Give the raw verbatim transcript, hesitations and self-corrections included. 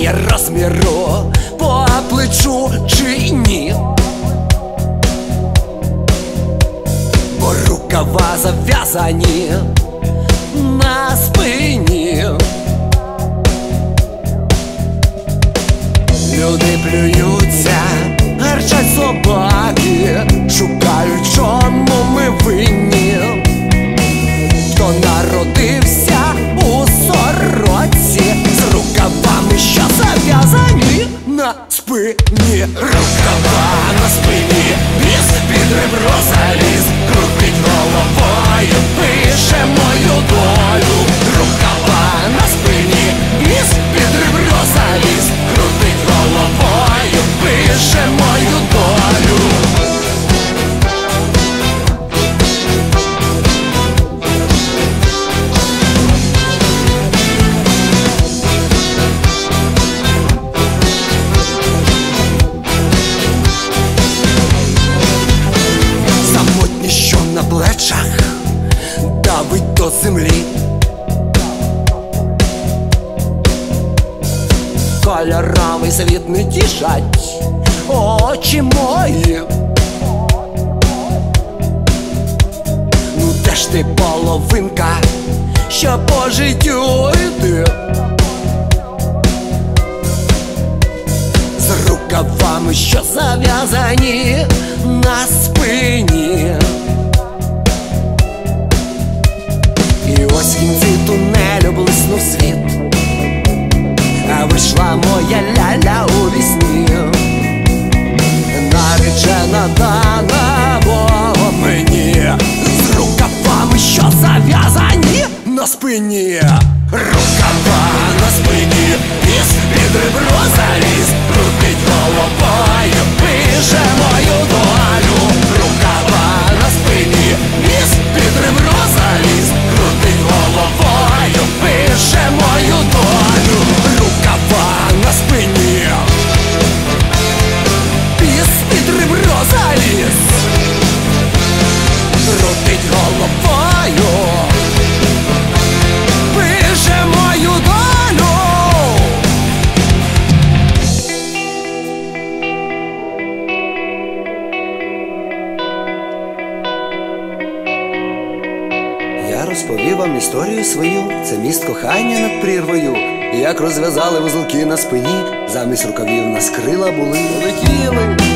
немає розміру по плечу чи ні, бо рукава зав'язані на спині. Люди плюються, гарчать собаки, шукають, чому ми винні. Хто народився у сорочці з рукавами, що зав'язані на спині. Рукава на спині, ніс під ребро заліз, крутить головою, пише мою долю. Рукава на спині, ніс під ребро заліз, крутить головою, пише мою долю. Самотні, що на плечах давить до землі, кольорами світ не тішать очі мої. Ну де ж ти, половинка, що по життю йде, з рукавами, що зав'язані на спині. І ось в кінці тунелю блиснув світ, а вийшла моя ляля у вісні. Наречена дана Бога мені, з рукавами, що зав'язані на спині. Рукава на спині, ніс під ребро заліз, крутить головою, пише мою долю. Рукава на спині, ніс під ребро заліз, крутить головою, пише мою долю. Рукава на спині, ніс під ребро заліз, крутить головою, пише мою долю. Я розповів вам історію свою, це міст кохання над прірвою. Як розв'язали вузолки на спині, замість рукавів нас крила були. Летіли